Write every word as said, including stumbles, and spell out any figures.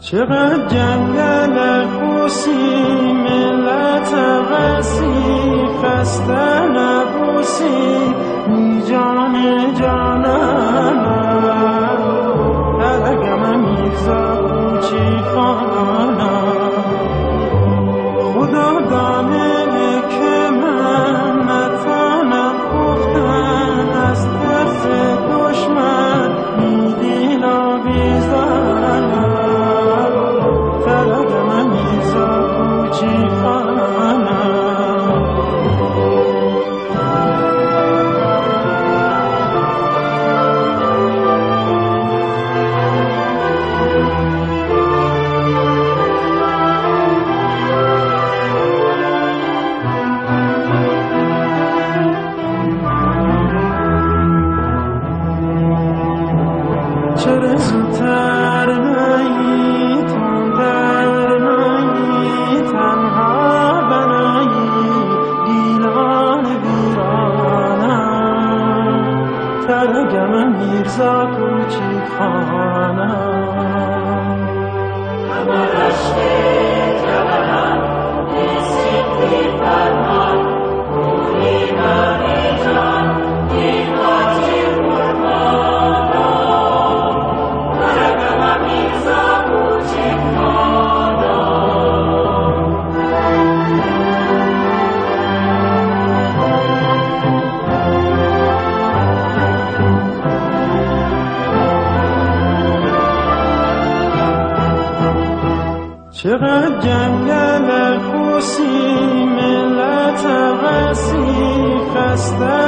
چقدر جنگل خوسی ملت وسیع خسته نبوسی می جان جانم درگم میرزا کوچی خانم خدا دانه که من نتانم گفتن از ترس دشمن می دینا بیزنم درگم میرزا کوچی خانم چرا زودتر نایی تندر نایی تنها بنایی دیلان ویرانم ترگم میرزا کوچی خانم اما رشته جوانم نیستی فرمان روحی مانی جان دیواتی قربانم ترگم میرزا کوچی خانم چقدر جنگل خوسی ملت وسیع خسته